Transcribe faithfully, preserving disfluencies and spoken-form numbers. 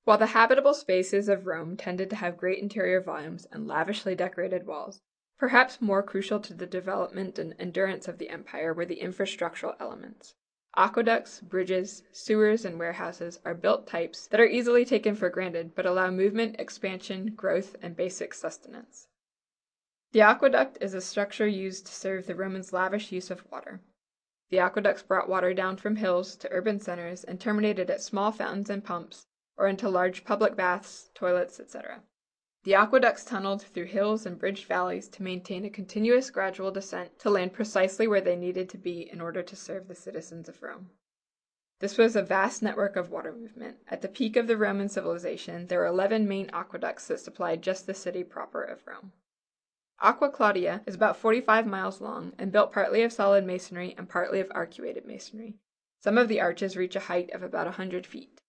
While the habitable spaces of Rome tended to have great interior volumes and lavishly decorated walls, perhaps more crucial to the development and endurance of the empire were the infrastructural elements. Aqueducts, bridges, sewers, and warehouses are built types that are easily taken for granted but allow movement, expansion, growth, and basic sustenance. The aqueduct is a structure used to serve the Romans' lavish use of water. The aqueducts brought water down from hills to urban centers and terminated at small fountains and pumps, or into large public baths, toilets, et cetera. The aqueducts tunneled through hills and bridged valleys to maintain a continuous gradual descent to land precisely where they needed to be in order to serve the citizens of Rome. This was a vast network of water movement. At the peak of the Roman civilization, there were eleven main aqueducts that supplied just the city proper of Rome. Aqua Claudia is about forty-five miles long and built partly of solid masonry and partly of arcuated masonry. Some of the arches reach a height of about one hundred feet.